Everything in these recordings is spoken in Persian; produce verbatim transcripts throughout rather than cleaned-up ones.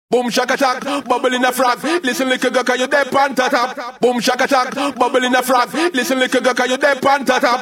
Boom shaka tak, bubble in a frog. Listen little girl, 'cause you dey pan ta top. Boom shaka tak, bubble in a frog. Listen little girl, 'cause you dey pan ta top.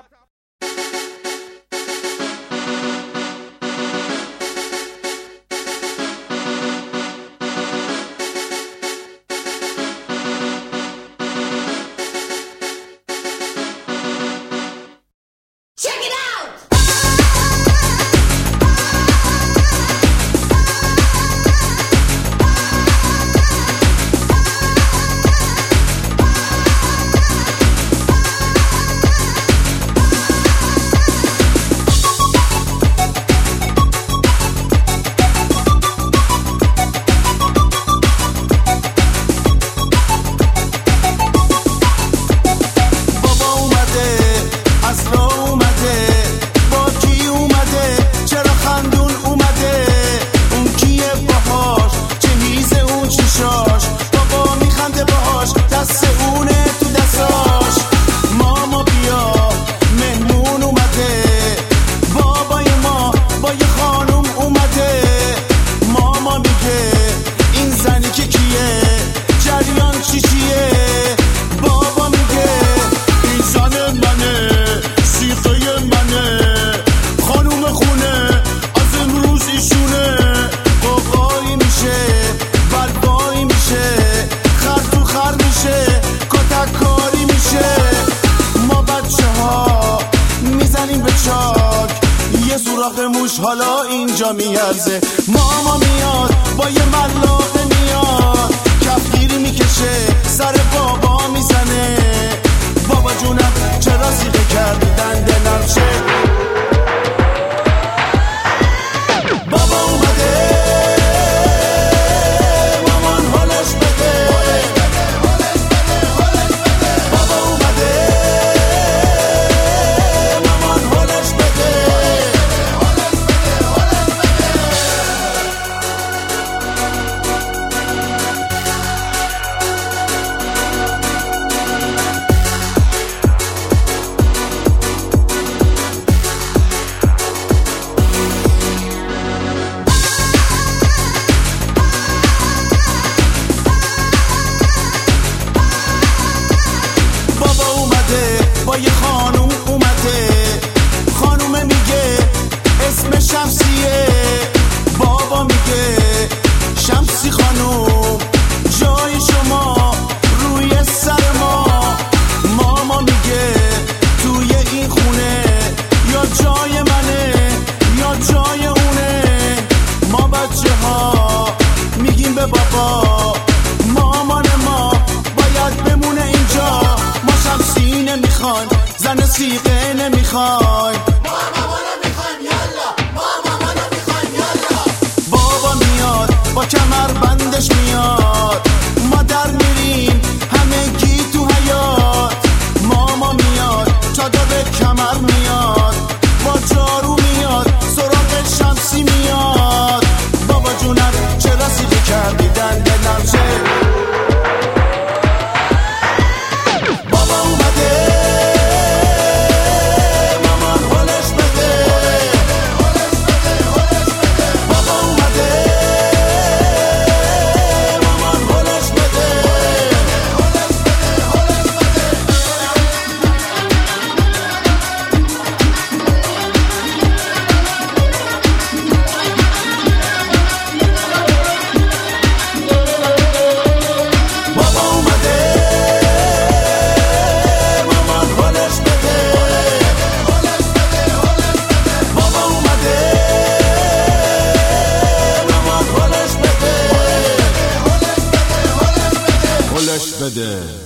موش حالا اینجا میارزه ماما میاد با یه ملاقه میاد کفگیری میکشه سر بابا میزنه بابا جونم چرا سیغه کردی دنده نرشه بابا اومده مامان حالش بده بابا اومده مامان حالش بده با یه خانوم اومده خانومه میگه اسم شمسیه بابا میگه شمسی خانوم جای شما روی سر ما ماما میگه توی این خونه یا جای منه یا جای اونه ما بچه ها میگیم به بابا مامان ما باید بمونه اینجا ما شمسی نمیخوایم زن سیغه نمیخوایم ما مامانو میخوایم یالا ما مامانو میخوایم یالا بابا میاد با کمر بندش میاد ما در میریم همگی تو حیات ماما میاد چادر به کمر میاد با جارو میاد سراغ شمسی میاد بابا جونم چرا سیغه کردی دنده نرشه بابا اومده بده